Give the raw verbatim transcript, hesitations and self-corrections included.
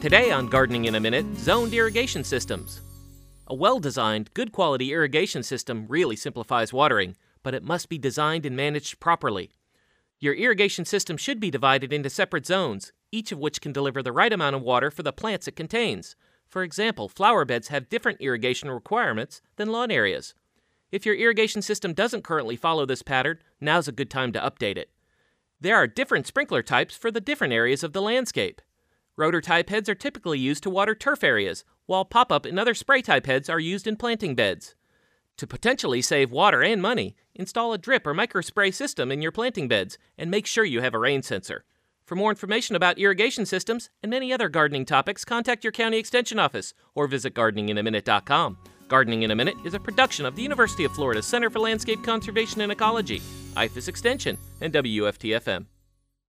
Today on Gardening in a Minute, zoned irrigation systems. A well-designed, good-quality irrigation system really simplifies watering, but it must be designed and managed properly. Your irrigation system should be divided into separate zones, each of which can deliver the right amount of water for the plants it contains. For example, flower beds have different irrigation requirements than lawn areas. If your irrigation system doesn't currently follow this pattern, now's a good time to update it. There are different sprinkler types for the different areas of the landscape. Rotor-type heads are typically used to water turf areas, while pop-up and other spray-type heads are used in planting beds. To potentially save water and money, install a drip or microspray system in your planting beds and make sure you have a rain sensor. For more information about irrigation systems and many other gardening topics, contact your county extension office or visit gardening in a minute dot com. Gardening in a Minute is a production of the University of Florida Center for Landscape Conservation and Ecology, I F A S Extension, and W F T F M.